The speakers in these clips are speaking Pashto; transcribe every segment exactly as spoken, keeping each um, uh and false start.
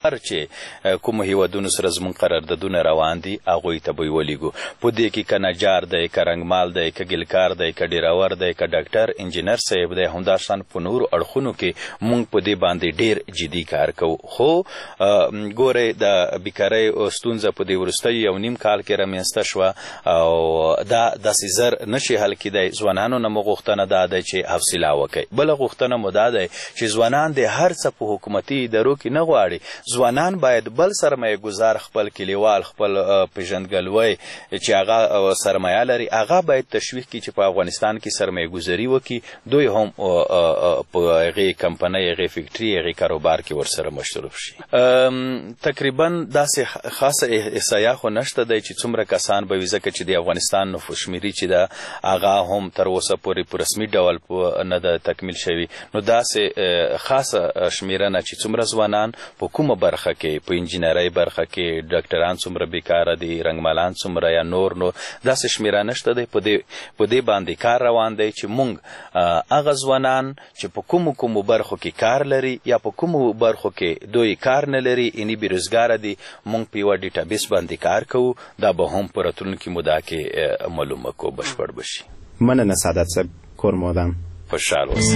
هر چې کوم هیوادونو سره زموږ قراردادونه روان دي هغوی ته به یې ولیږو. په دې کې که نجار دی، که رنګمال دی، که ګلکار دی، که ډیراور دی، که ډاکټر انجینر صاحب دی، همداشان په نورو اړخونو کې موږ په دې باندې ډېر جدي کار کوو. خو ګورئ د بیکارۍ ستونزه په دې وروستیو یو نیم کال کې رامنځته شوه او دا داسې زر نشي حل کیدی. ځوانانو نه مو غوښتنه دا دی چې حوصله وکړئ. بله غوښتنه مو دا دی چې ځوانان د هر څه په حکومتي ادارو کې نه غواړي. ځوانان باید بل سرمایه ګزار خپل کلیوال خپل پیژندګلوی چې هغه سرمایه لري هغه باید تشویق کړي چې په افغانستان کې سرمایه گذاري وکړي. دوی هم په هغې کمپنۍ هغې فکټري هغې کاروبار کې ورسره مشروف شي. تقریبا داسې خاصه احصایه خو نشته دی چې څومره کسان به وي، ځکه چې د افغانستان نفوس شمېري چې ده هغه هم تر اوسه پورې په رسمي ډول نه ده تکمیل شوي. نو داسې خاصه شمېرنه چې څومره ځوانان په کومه برخه کې، په انجینرۍ برخه کې ډاکټران څومره بیکاره دي، رنګمالان څومره یا نور نو داسې شمېره نشته دی. په دې باندې کار روان دی چې موږ هغه ځوانان چې په کومو کومو برخو کې کار لري یا په کومو برخو کې دوی کار نه لري یعنې بېروزګاره دي، موږ په یوه ډیټابیس باندې کار کوو. دا به هم په راتلونکي موده کې معلومه کو بشپړ بشي. مننه سعادت صاحب، کور مو ودان. خوشحال اوسئ.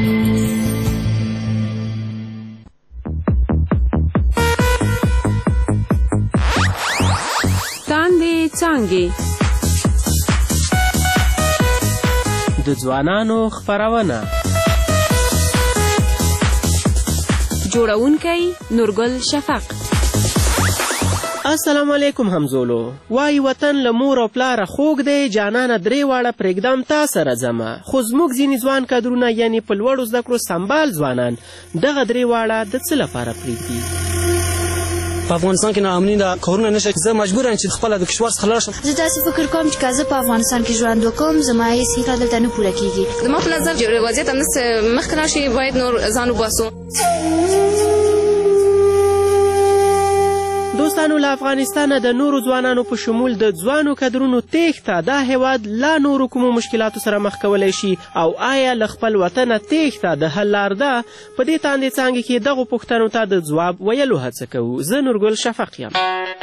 تاندې څانګې د ځوانانو خپرونه، جوړونکی نورګل شفق. السلام علیکم همزولو. وای وطن له مور او پلاره خوږ دی، جانانه درې واړه پرېږدم تا سره ځمه. خو زموږ ځینې ځوان کادرونه یعنې په لوړو زده کړو سمبال ځوانان دغه درې واړه د څه لپاره پرېږدي؟ په افغانستان کې ناامني ده، کارونه نشته. زه مجبور یم چې خپله د کشور څخه لاړ شم. زه داسې فکر کوم چې که زه په افغانستان کې ژوند وکړم زما هېڅ هیله دلته نه پوره کېږي. زما په نظر چې وضعیت همداسې مخکې لاړ شي، باید نور ځان وباسو. دوستانو، له افغانستانه د نورو ځوانانو په شمول د ځوانو کدرونو تېښته دا هیواد لا نورو کومو مشکلاتو سره مخ کولی شي او آیا له خپل وطنه تېښته د حل لار ده؟ په دې تاندې څانګې کې دغو پوښتنو ته د ځواب ویلو هڅه کوو. زه نورګل شفق یم.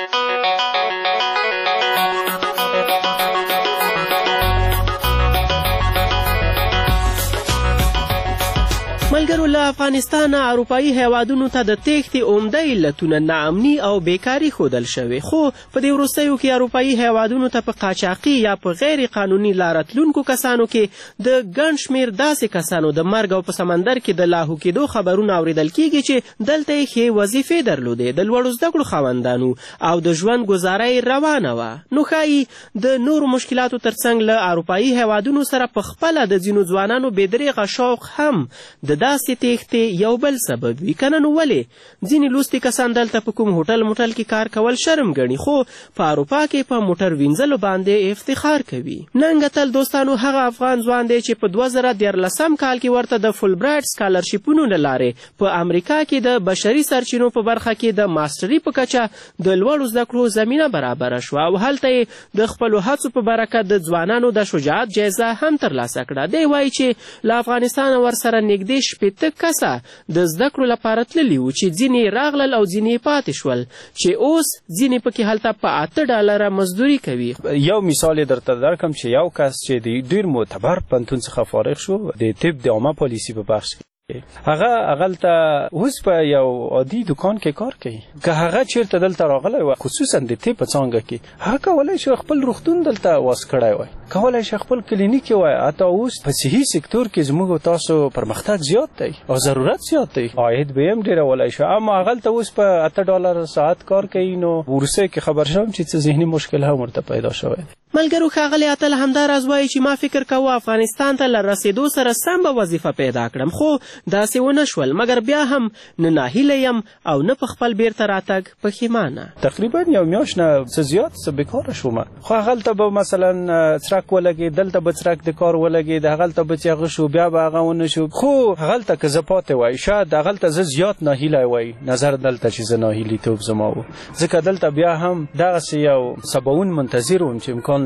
ملګرو، له افغانستانه اروپایي هیوادونو ته د تېښتې عمده علتونه ناامني او بیکاري ښودل شوې، خو په دې وروستیو کې اروپایي هیوادونو ته په قاچاقي یا په غیر قانوني لاره تلونکو کسانو کې د ګڼ شمېر داسې کسانو د مرګ او په سمندر کې د لاهو کېدو خبرونه اورېدل کېږي چې دلته یې ښې وظیفې درلودې، د لوړو زده کړو خاوندانو او د ژوند ګزاره یې روانه وه. نو ښایي د نورو مشکلاتو تر څنګ له اروپایي هیوادونو سره په خپله د ځینو ځوانانو بېدرېغه شوق هم د داسې تېښتې یو بل سبب وي. که نه نو ولې ځینې لوستي کسان دلته په کوم هوټل موټل کې کار کول شرم ګڼي، خو په اروپا کې په موټر وینځلو باندې افتخار کوي. ننګه تل دوستانو هغه افغان ځوان دی چې په دوه زره دیارلسم کال کې ورته د فول برایټ سکالرشیپونو له لارې په امریکا کې د بشري سرچینو په برخه کې د ماسټري په کچه د لوړو زده کړو زمینه برابره شوه او هلته یې د خپلو هڅو په برکت د ځوانانو د شجاعت جایزه هم ترلاسه کړه. دی وایي چې له افغانستانه ورسره نږدې شپېته کسه د زده کړو لپاره تللي وو چې ځینې راغلل او ځینې پاتې شول چې اوس ځینې پکې هلته په اته ډالره مزدوري کوي. یو مثال یې درته درکړم چې یو کس چې د ډېر معتبر پوهنتون څخه فارغ شو د طب د عامه پالیسي په بخش کې، هغه هغلته اوس په یو عادي دکان کې کار کوي. که هغه چېرته دلته راغلی وای خصوصا د طب په څانګه کې، هغه کولی شي خپل روغتون دلته واس کړی وای، کولی شي خپل کلینیک وای. حتی اوس په صحي سکتور کې زموږ تاسو پرمختګ زیات دی او ضرورت زیات دی، عاید به هم ډېرولی شي. اما هغلته اوس په اته ډالر ساعت کار کوي. نو وروسته کې خبر شوم چې څه ذهني مشکل هم ورته پیدا شوی. ملګرو، ښاغلی اتل همدا راز وایي چې ما فکر کوه افغانستان ته له رسېدو سره سم به وظیفه پیدا کړم، خو داسې ونه شول. مګر بیا هم نه ناهیله یم او نه په خپل بیرته راتګ پښیمانه. تقریبا یو میاشت نه څه زیات څه بیکاره شوم. خو هغلته به مثلا څرک ولګېد، دلته به څرک د کار ولګېد، هغلته به چې هغه شو بیا به هغه ونه شو. خو هغلته که زه پاتې وای شاید هغلته زه زیات ناهیلی وای نظر دلته چې زه ناهیلیتوب زما و، ځکه دلته بیا هم دغسې یو سباون منتظر وم چې امکان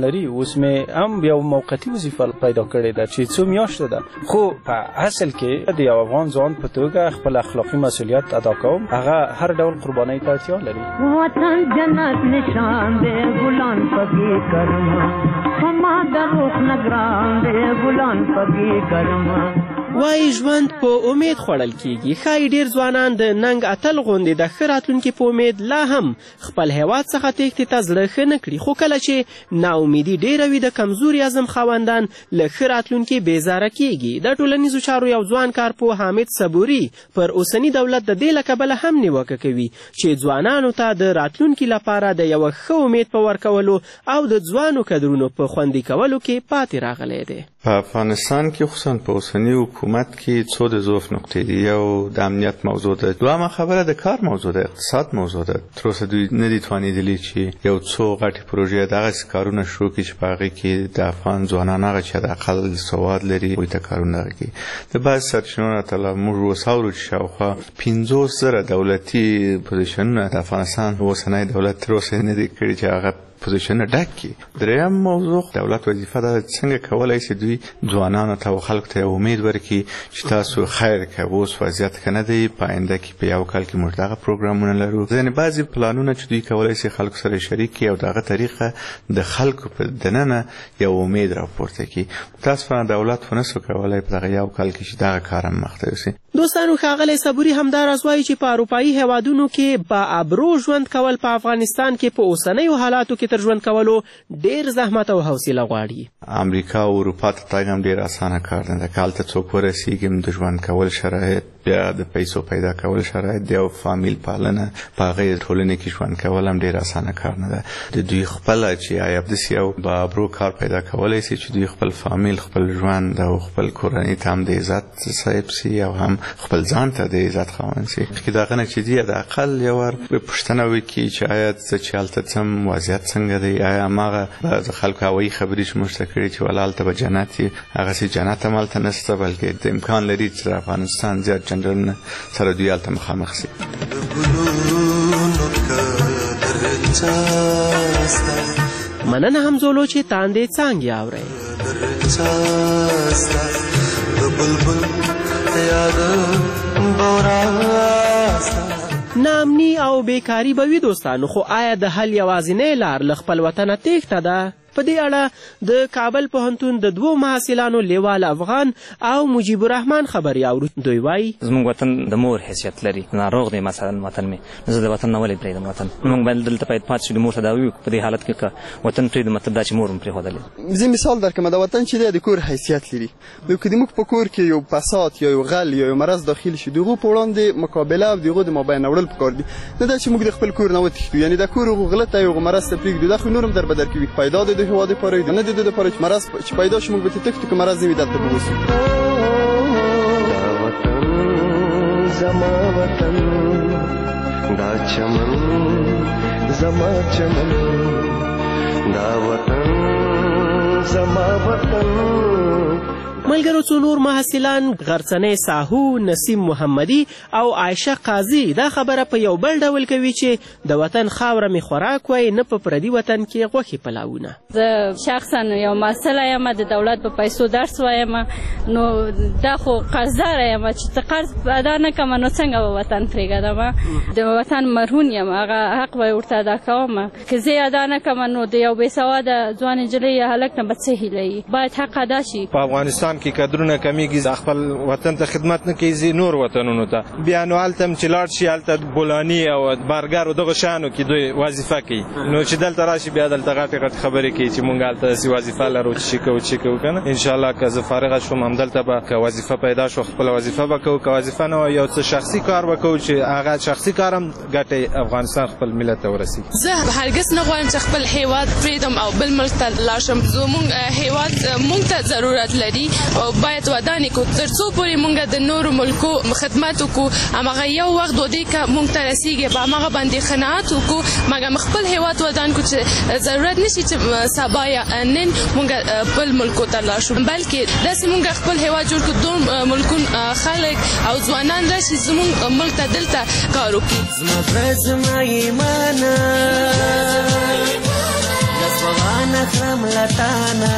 لري. اوس مې هم یو موقتي وظیفه پیدا کړې ده چې څو میاشتې ده، خو په اصل کې د یو افغان ځوان په توګه خپل اخلاقي مسؤلیت ادا کوم. هغه هر ډول قربانۍ ته اړتیا لري. وطن جنت نشان دی ګلان پکې کرما، فما د روح نگران دی ګلان پکې کرما. وای ژوند په امید خوړل کیږي. ښایي ډیر ځوانان د ننګ اتل غوندې د ښه راتلونکي په امید لا هم خپل هیواد څخه تېښتې ته زړه ښه نه کړي، خو کله چې ناامیدي ډیره وي د کمزوري عزم خاوندان له ښه راتلونکي بیزاره کیږي. د ټولنیزو چارو یو ځوان کارپوه حامد صبوري پر اوسني دولت د دې له کبله هم نیوکه کوي چې ځوانانو ته د راتلونکي لپاره د یوه ښه امید په ورکولو او د ځوانو کدرونو په خوندي کولو کې پاتې راغلی دی. په افغانستان کې خصوصا په اوسني حکومت کې څو د ضعف نقطې دي. یو د امنیت موضوع ده، دویمه خبره د کار موضوع ده، اقتصاد موضوع ده. تر اوسه دوی نه دي توانېدلي چې یو څو غټې پروژې دغسې کارونه شروع کړي چې په هغې کې د افغان ځوانان هغه چې حداقل سواد لري هغوی ته کارونه هغه کوي. د بعضې سرچینو نه تله موږ اوس اورو چې شاوخوا پنځوس زره دولتي پوزیشنونه د افغانستان اوسنی دولت تر اوسه نه دي کړي چې هغه پوزیشنونه ډک کړي. دریم موضوع دولت وظیفه ده څنګه کولی شي دوی ځوانانو ته او خلکو ته امید ورکړي چې تاسو خیر کوئ. اوس وضعیت ښه نه دی، په آینده کې په یو کال کې موږ دغه پروګرامونه لرو. ځینې بعضې پلانونه چې دوی کولی شي خلکو سره شریک کړي او دغه طریقه د خلکو په دننه یو امید راپورته کړي. متاسفانه دولت خو نسو کولی په دغه یو کال کې چې دغه کار هم مخته یوسي. دوستانو ښاغلی صبوري همداراز وایي چې په اروپایي هیوادونو کې په ابرو ژوند کول په افغانستان کې په اوسنیو حالاتو کې تر ژوند کولو ډیر زحمت او حوصله غواړي. امریکا او اروپا ته تګ هم ډیر اسانه کار نه ده. که هلته څوک ورسېږي د ژوند کول شرایط، بیا د پیسو پیدا کول شرایط دی او فامیل پالنه په هغې ټولنې کې ژوند کول هم ډیر اسانه کار نه ده. د دوی خپله چې آیا داسې یو با ابرو کار پیدا کولی شي چې دوی خپل فامیل، خپل ژوند او خپل کورنۍ ته هم د عزت صاحب سي او هم خپل ځان ته د عزت خاوند سي. که د هغه نه چې دي د اقل یو ور پوښتنه وکړي چې آیا زه چې هلته ځم وضعیت څنګه دی، آیا هماغه د خلکو هوایي خبرې چې موږ ته کړي چې ولا هلته به جنت وي، هغسې جنت هم هلته نشته، بلکې د امکان لري چې د افغانستان زیات جنرالونه سره دوی هلته مخامخ سي. مننه همزولو چې تاندې څانګې اورئ. ناامني او بیکاري به وي دوستانو، خو آیا د حل یوازینۍ لار له خپل وطنه تېښته ده؟ په دې اړه د کابل پوهنتون د دوو محصلانو لیوال افغان او مجیب الرحمن خبرې اورو. دوی وایي زموږ وطن د مور حیثیت لري، ناروغ دی مثلا وطن مې، زه د وطن نه ولې پرېږدم وطن. موږ باید دلته باید پاتې شو، د مور تداوي وکړو. په دې حالت کې که وطن پرېږدو مطلب دا چې مور هم پرېښودلی. زه مثال درکړم، د وطن چې دی د کور حیثیت لري. نو که زموږ په کور کې یو فساد یا یو غل یا یو مرض داخل شي، د هغو په وړاندې مقابله او د هغو د مابین وړل پکار دي. نه دا چې موږ د خپل کور نه وتښتو، یعنې د کور هغو غله ته یو مرض ته پرېږدو، دا خو نور هم در بدر کوي. پیدا دی د هېواد لپاره نه د دې لپاره چې مرض چې پیدا شي موږ به ترې تښتو، که مرض نه وي دلته به اوسو. دا وطن زما وطن، دا چمن زما چمن، دا وطن زما وطن. ملګرو څو نور محصلان غرڅنۍ ساهو، نسیم محمدي او عایشه قاضي دا خبره په یو بل ډول کوي چې د وطن خاوره مې خوراک وای، نه په پردي وطن کې غوښې پلاونه. زه شخصا یو محصله یم، د دولت په پیسو درس وایم، نو دا خو قرضداره یم چې ته قرض ادا نه کړم نو څنګه به وطن پرېږدم؟ د وطن مرهون یم، هغه حق به ورته ادا کوم. که زه ادا نه کړم نو د یو بېسواده ځوان نجلۍ یا هلک نه به څه هیله وي؟ باید حق ادا شي. په افغانستان کې کدرونه کمیږي، خپل وطن ته خدمت نه کوي، نور وطنونو ته بیا نو هلته هم چې لاړ شي، هلته بولاني او بارګر او دغه شیانو کې دوی وظیفه کوي. نو چې دلته راشي بیا دلته غټې غټې خبرې کوي چې مونږ هلته داسې وظیفه لرو چې کوو چې کوو که نه. انشاءالله که زه فارغه شوم همدلته به که وظیفه پیدا شو خپله وظیفه به کوو، که وظیفه نه یو څه شخصي کار به کوو چې هغه شخصي کار هم ګټې افغانستان خپل ملت ته ورسېږي. زه هرګز نه غواړم چې خپل هیواد پرېږدم او بل ملک ته لاړ شم. زموږ هیواد مونږ ته ضرورت لري او باید ودانې کړو تر څو پورې مونږ د نورو ملکو خدمت وکړو. هماغه یو وخت ودې که مونږ ته رسېږي به هماغه باندې قناعت وکړو، مګر خپل هیواد ودان کړو چې ضرورت نشي چې سبا یا نن مونږ بل ملکو ته لاړ شو، بلکې داسې مونږ خپل هیواد جوړ کړو دوه ملکون خلک او ځوانان راشي زموږ ملک ته دلته کار وکړي. زما زما ایمانه افغان اخرم لتانا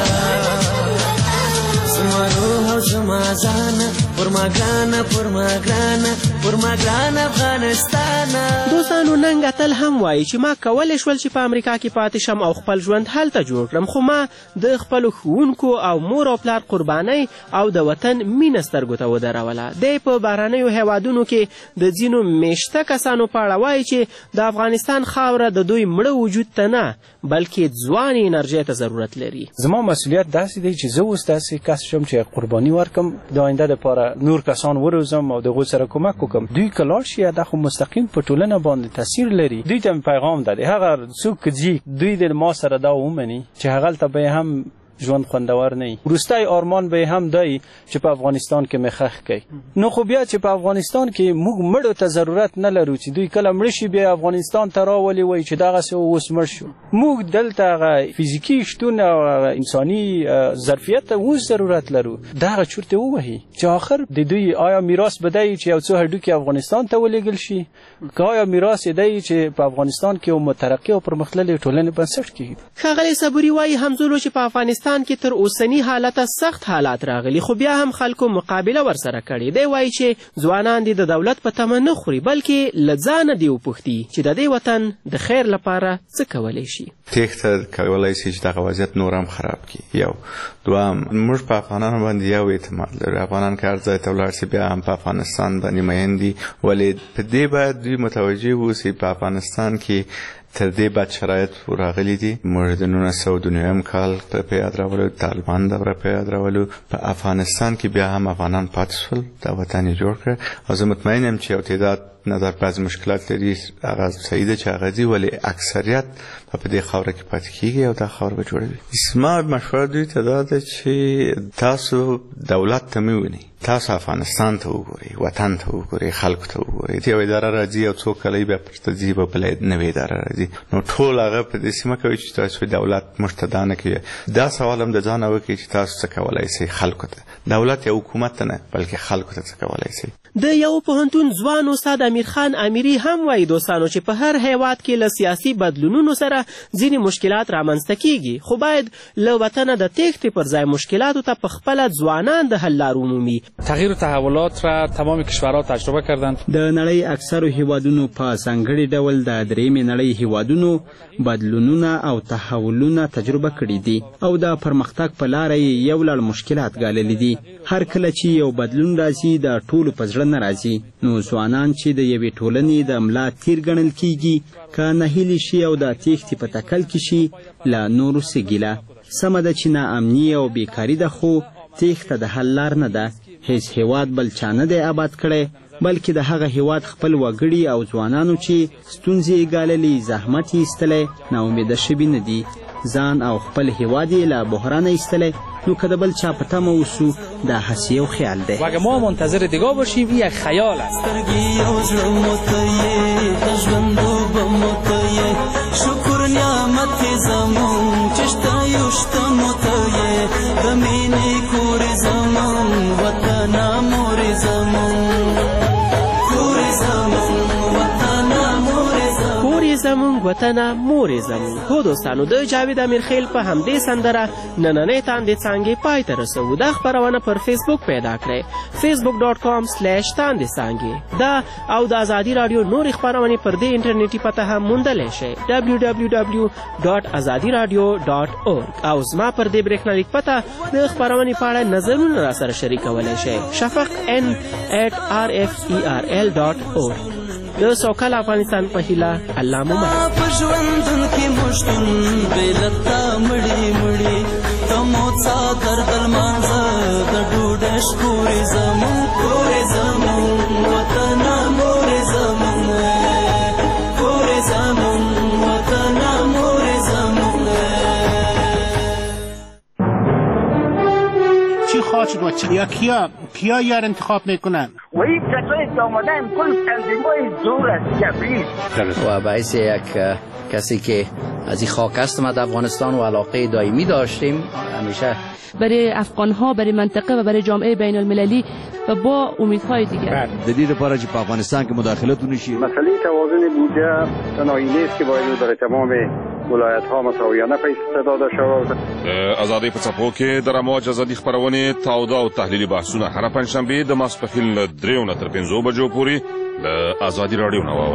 زما روح او زما ځان پر ما ګرانه پر ما ګرانه پر ما ګرانه افغانستانه. دوستانو ننګ اتل هم وایي چې ما کولی شول چې په امریکا کې پاتې شم او خپل ژوند هلته جوړ کړم، خو ما د خپلو ښوونکو او مور او پلار قربانۍ او د وطن مینه سترګو ته ودروله. دی په بهرنیو هیوادونو کې د ځینو میشته کسانو په اړه وایي چې د افغانستان خاوره د دوی مړه وجود ته نه بلکې ځوانې انرژۍ ته ضرورت لري. زما مسؤلیت داسې دی چې زه اوس داسې کس شم چې قرباني ورکم د آینده لپاره نور کسان وروزم او د هغوی سره کمک وکړم. دوی که لاړ شي دا خو مستقیم په ټولنه باندې تاثیر لري. دوی ته پیغام ده هغه څوک که ځي دوی د ما سره دا ومني چې هغلته به هم ژوند خوندور نه. وروستی آرمان به هم دی چې په افغانستان کې مخخ کوي. نو خو بیا چې په افغانستان کې موږ مړو ته ضرورت نه لرو چې دوی کله مړه شي بیا افغانستان ته راولي وایي چې دغسې اوس مړ شو. موږ دلته هغه فزیکي شتون او انساني ظرفیت ته اوس ضرورت لرو. دغه چورتې ووهي چې آخر د دوی آیا میراث به دی چې یو څو هډوکي افغانستان ته ولېږل شي که آیا میراث دی چې په افغانستان کې یو مترقي او پرمختللې ټولنې بنسټ کېږي. ښاغلی صبوري وایي همزولو چې په افغانستان کې تر اوسنی حالته سخت حالات راغلي خو بیا هم خلکو مقابله ورسره کړې. دی وایي چې ځوانان دې د دولت په تمه نه خوري بلکې له ځانه دې وپوښتي چې د دې وطن د خیر لپاره څه کولی شي. تېښته کولی شي چې دغه وضعیت نور هم خراب کړي. یو دوهم موږ په افغانانو باندې یو اعتماد لرو. افغانان که هر ځای ته ولاړ شي بیا هم په افغانستان باندې مین دي ولې په دې باید دوی متوجه واوسي په افغانستان کې تر دې بد شرایط راغلي دي. موږ د نولس سوه دوه نوي کال په یاد راولو طالبان دوره په یاد راولو. په افغانستان کې بیا هم افغانان پاتې شول دا وطن یې جوړ کړ او زه مطمئن یم چې یو تعداد نظر بعض مشکلات لري هغه صحیح ده چې هغه ځي ولې اکثریت په دې خاوره کې پاتې کېږي او دا خاوره به جوړوي. زما مشوره دوی ته دا ده چې تاسو دولت ته مې ونی تاسو افغانستان ته وګورئ وطن ته وګورئ خلکو ته وګورئ. یو اداره راځي او څو کلی بیا پرته ځي به بله نوې اداره راځي نو ټول هغه په دې سیمه کوي چې تاسو دولت موږ ته دا نه کوي. دا سوال هم د ځانه وکړئ چې تاسو څه کولی شئ خلکو ته. دولت یا حکومت ته نه بلکې خلکو ته څه کولی شئ. د یو پوهنتون ځوان استاد امیرخان امیري هم وایي دوستانو چې په هر هیواد کې له سیاسي بدلونونو سره ځینې مشکلات رامنځته کیږي خو باید له وطنه د تېښتې پر ځای مشکلاتو ته په خپله ځوانان د حل لار ومومي. تغییر و تحولات را تمام کشورها تجربه کردند. د نړۍ اکثرو هیوادونو په ځانګړي ډول د درېیمې نړۍ هیوادونو بدلونونه او تحولونه تجربه کړي دي او د پرمختګ په لاره یې یو لړ مشکلات ګاللي دي. هر کله چې یو بدلون راځي د ټولو په زړه نه راځي نو ځوانان چې د یوې ټولنې د ملا تیر ګڼل کیږي که ناهیلي شي او د تېښتې په تکل کې شي له نورو څه ګیله. سمه ده چې ناامني او بیکاري ده خو تېښته د حل لار نه ده. هیڅ هیواد بل چا نه دی آباد کړی بلکې د هغه هیواد خپل وګړي او ځوانانو چې ستونزې یې ګاللي زحمت یې ایستلی ناامیده شوي نه دي. ځان او خپل هیواد یې له بحرانه ایستلی نو که د بل چا په تمه اوسو دا هسې یو خیال دی. و اگه ما منتظر دیگاه باشیم این یک خیال است. شکر نعمت زمون چشتا یشتا متویه دمینی کور زمون وطن مور زمون کور زمون وطن مور زمون کور زمون وطن مور زمون. هو دوستانو د جاوید امیرخیل په همدې سندره نننۍ تاندې څانګې پای ته رسوو. دا خپرونه پر فیسبوک پیدا کړئ فیسبوک ډاټ کام سلیش تاندې څانګې. دا او د ازادي راډیو نورې خپرونې پر دې انټرنیټي پته هم موندلی شئ ډبلیو ډبلیو ډبلیو ډاټ ازادي راډیو ډاټ اورګ. او زما پر دې برېښنالیک پته د خپرونې په اړه نظرونه راسره شریکولی شئ شفق ان ایټ آر اف ای آر ال ډاټ اورګ. د سوکال افغانستان په هیله الله مو مل. په ژوندون کې مشتون بېلتا مړي مړي تمو څادر د لمانځه د ډوډۍ شکورې زمون کورې زمون وطن مورې زمون کورې زمون وطن مورې زمون. چی خواهد شد و چی یا کیا کیا یار انتخاب میکنن و این کسایی که آمدن کل تنظیمای زور است کبیر و باعث یک کسی که از این خاک هستم در افغانستان و علاقه دائمی داشتیم همیشه برای افغانها برای منطقه و برای جامعه بین المللی و با امیدهای دیگر د دې لپاره چې په افغانستان کې مداخلت ونشي. مسئله توازن بودجه تنهایی نیست که باید برای تمام ولایت‌ها مساویانه پیسته داده شود. د ازادۍ په څپو کې د راماج ازادي خپرونې تاوده او تحلیلي بحثونه هره پنجشنبې د ماسپښین له دریو نه تر پنځو بجو پورې له ازادي راډیو نه واورئ.